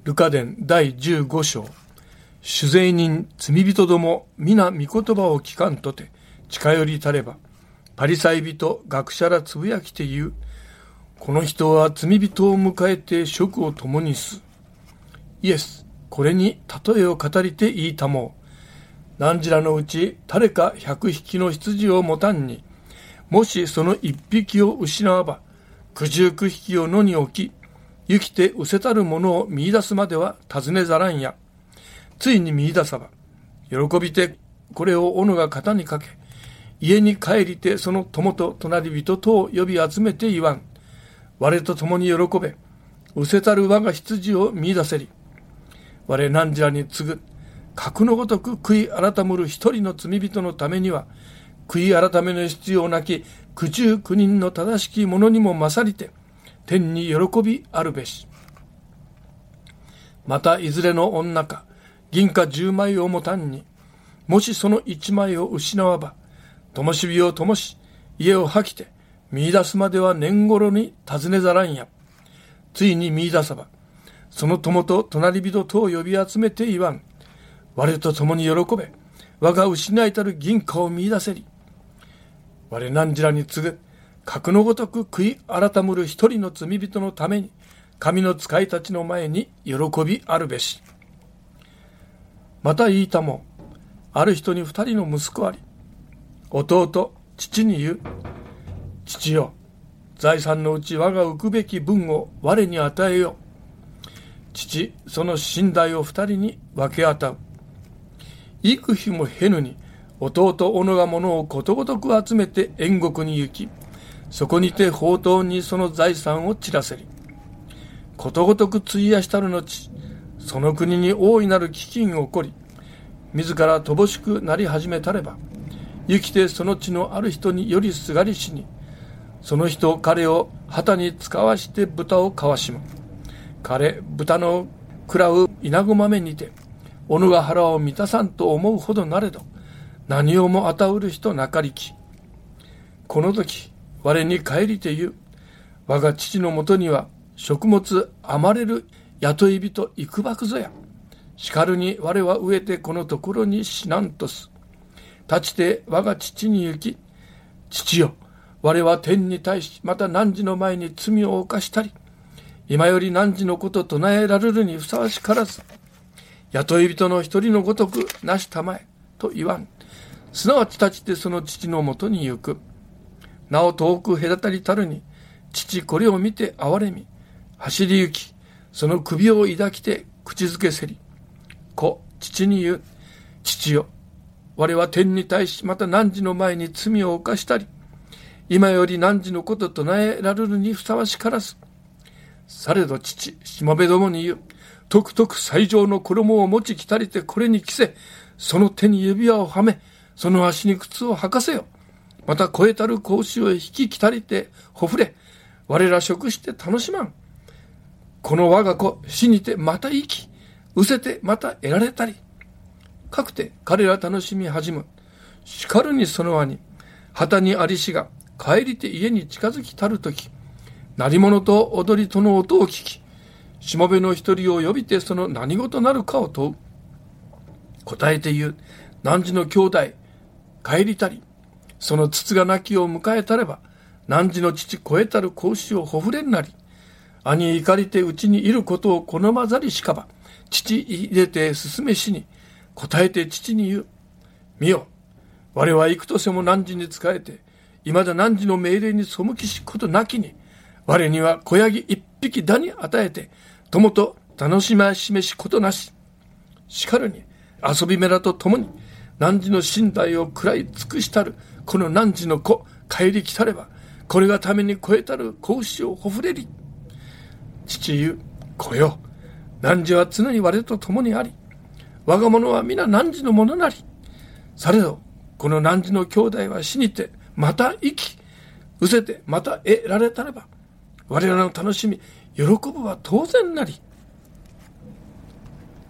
ルカ伝第15章。酒税人罪人ども皆御言葉を聞かんとて近寄りたれば、パリサイ人学者らつぶやきて言う。この人は罪人を迎えて食を共にす。イエス、これに例えを語りて言いたもう。何らのうち誰か100匹の羊を持たんに、もしその1匹を失わば、99匹を野に置き、行きて失せたるものを見出すまでは尋ねざらんや。ついに見出さば、喜びてこれを斧が肩にかけ、家に帰りてその友と隣人とを呼び集めて言わん。我と共に喜べ。失せたる我が羊を見出せり。我何時らに告ぐ。格のごとく悔い改むる一人の罪人のためには、悔い改めの必要なき99人の正しきものにも勝りて、天に喜びあるべし。またいずれの女か、銀貨10枚を持たんに、もしその1枚を失わば、灯火を灯し、家を吐きて、見出すまでは年頃に尋ねざらんや。ついに見出さば、その友と隣人とを呼び集めて言わん。我と共に喜べ。我が失いたる銀貨を見出せり。我何時らに告ぐ。格のごとく悔い改むる一人の罪人のために、神の使いたちの前に喜びあるべし。また言いたも、ある人に2人の息子あり。弟、父に言う。父よ、財産のうち我が浮くべき分を我に与えよ。父、その身代を2人に分け与う。幾日も経ぬに、弟小野が物をことごとく集めて遠国に行き、そこにて宝刀にその財産を散らせり。ことごとく費やしたる後、その国に大いなる飢饉が起こり、自ら乏しくなり始めたれば、行きてその地のある人によりすがりしに、その人彼を旗に使わして豚をかわしむ。豚の食らう稲子豆にて、おのが腹を満たさんと思うほどなれど、何をもあたうる人なかりき。この時、我に帰りて言う。我が父のもとには、食物余れる雇い人いくばくぞや。しかるに我は飢えてこのところに死なんとす。立ちて我が父に行き、父よ、我は天に対し、また汝の前に罪を犯したり、今より汝のこと唱えられるにふさわしからず、雇い人の一人のごとくなしたまえ、と言わん。すなわち立ちてその父のもとに行く。なお遠く隔たりたるに、父これを見て憐れみ、走り行き、その首を抱きて口づけせり。子、父に言う。父よ、我は天に対し、また汝の前に罪を犯したり、今より汝のこと唱えられるにふさわしからず。されど父、しもべどもに言う。とくとく最上の衣を持ち着たりてこれに着せ、その手に指輪をはめ、その足に靴を履かせよ。また超えたる格子を引き着たりてほふれ、我ら食して楽しまん。この我が子、死にてまた生き、失せてまた得られたり。かくて彼ら楽しみ始む。しかるにその兄、旗にありしが帰りて家に近づきたるとき、鳴り物と踊りとの音を聞き、しもべの一人を呼びてその何事なるかを問う。答えて言う。汝の兄弟、帰りたり、その筒が亡きを迎えたれば、汝の父超えたる格子をほふれんなり、兄怒りてうちにいることを好まざりしかば、父入れて進めしに、答えて父に言う。見よ、我は幾とせも汝に仕えて、未だ汝の命令に背きしことなきに、我には子ヤギ一匹だに与えて、友と楽しましめしことなし。しかるに、遊びめらと共に、汝の身代を食らい尽くしたる、この汝の子、帰り来たれば、これがために超えたる格子をほふれり。父言う、子よ、汝は常に我と共にあり、我が者は皆汝のものなり。されど、この汝の兄弟は死にて、また生き、失せてまた得られたれば、我らの楽しみ、喜ぶは当然なり。